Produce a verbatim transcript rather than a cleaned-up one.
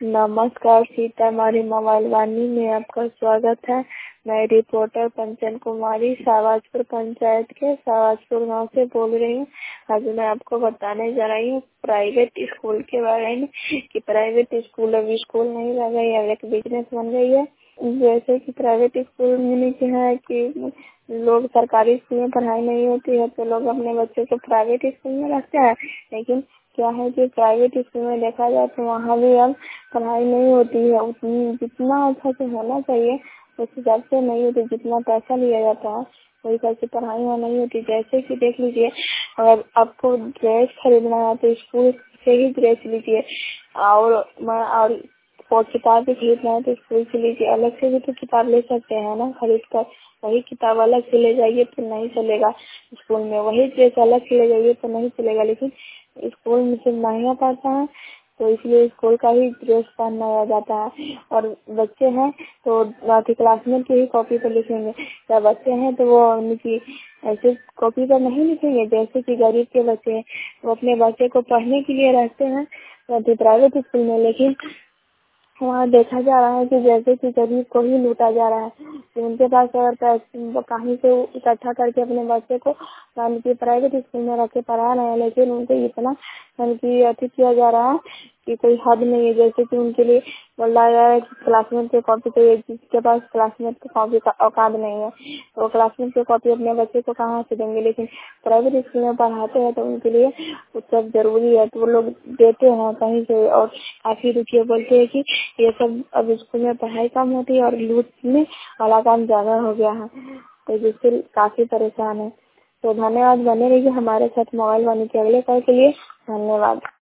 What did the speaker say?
नमस्कार, सीतामढ़ी मोबाइल वाणी में आपका स्वागत है। मैं रिपोर्टर पंचन कुमारी शाहबाजपुर पंचायत के शाहबाजपुर गांव से बोल रही हूँ। आज मैं आपको बताने जा रही हूँ प्राइवेट स्कूल के बारे में कि प्राइवेट स्कूल अब स्कूल नहीं रह गई, अब एक बिजनेस बन गई है। जैसे कि प्राइवेट स्कूल में क्या है कि लोग सरकारी स्कूल में पढ़ाई नहीं होती है तो लोग अपने बच्चों को प्राइवेट स्कूल में रखते हैं। लेकिन क्या है कि प्राइवेट स्कूल में देखा जाए तो वहाँ भी अब पढ़ाई नहीं होती है उतनी जितना अच्छा से होना चाहिए उस हिसाब से नहीं होती। जितना पैसा लिया जाता है वही हिसाब से पढ़ाई वहाँ नहीं होती। जैसे कि देख लीजिए, अगर आपको ड्रेस खरीदना है तो स्कूल से ही ड्रेस लीजिए, और और और किताब भी खरीदना है तो स्कूल से लीजिए। अलग से भी तो किताब ले सकते हैं ना खरीद कर। वही किताब अलग से ले जाइए तो नहीं चलेगा स्कूल में, वही ड्रेस अलग से ले जाइए तो नहीं चलेगा। लेकिन स्कूल में से महंगा पड़ता है तो इसलिए स्कूल का ही ड्रेस पहनाया जाता है। और बच्चे हैं तो क्लासमेट की ही कॉपी पर लिखेंगे। या बच्चे हैं तो वो उनकी ऐसे कॉपी पर नहीं लिखेंगे। जैसे कि गरीब के बच्चे हैं वो अपने बच्चे को पढ़ने के लिए रहते हैं प्राइवेट स्कूल में, लेकिन वहाँ देखा जा रहा है कि जैसे कि गरीब को ही लूटा जा रहा है कि उनके पास अगर पैसे कहीं से इकट्ठा करके अपने बच्चे को उनकी प्राइवेट स्कूल में रख के पढ़ा रहे हैं, लेकिन उनको इतना उनकी अति किया जा रहा है कि कोई हद नहीं है। जैसे कि उनके लिए बोला जा रहा है कि क्लासमेट की कॉपी चाहिए, जिसके पास क्लासमेट की कॉपी का औकात नहीं है तो क्लासमेट की कॉपी अपने बच्चे को कहाँ से देंगे। लेकिन प्राइवेट स्कूल में पढ़ाते हैं तो उनके लिए वो सब जरूरी है तो वो लोग देते हैं कहीं से। और काफी रुपये बोलते हैं कि ये सब अब स्कूल में पढ़ाई कम होती है और लूटने वाला काम ज्यादा हो गया है, तो जिससे काफी परेशान है। तो धन्यवाद, बने रहिए हमारे साथ मोबाइल वाणी के अगले कॉल के लिए। धन्यवाद।